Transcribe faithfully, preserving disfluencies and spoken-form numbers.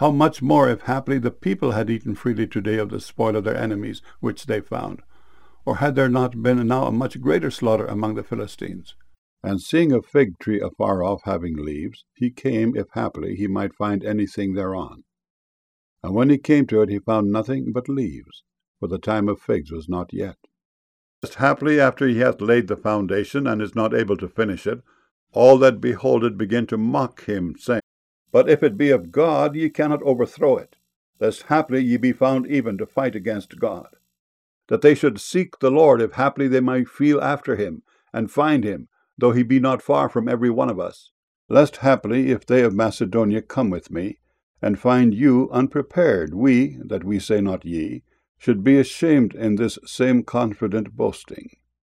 how much more if haply the people had eaten freely today of the spoil of their enemies, which they found? Or had there not been now a much greater slaughter among the Philistines? And seeing a fig tree afar off having leaves, he came, if haply he might find anything thereon. And when he came to it, he found nothing but leaves, for the time of figs was not yet. Lest haply after he hath laid the foundation, and is not able to finish it, all that behold it begin to mock him, saying, But if it be of God, ye cannot overthrow it, lest haply ye be found even to fight against God. That they should seek the Lord, if haply they might feel after him, and find him, though he be not far from every one of us. Lest haply, if they of Macedonia come with me, and find you unprepared, we, that we say not ye, should be ashamed in this same confident boasting.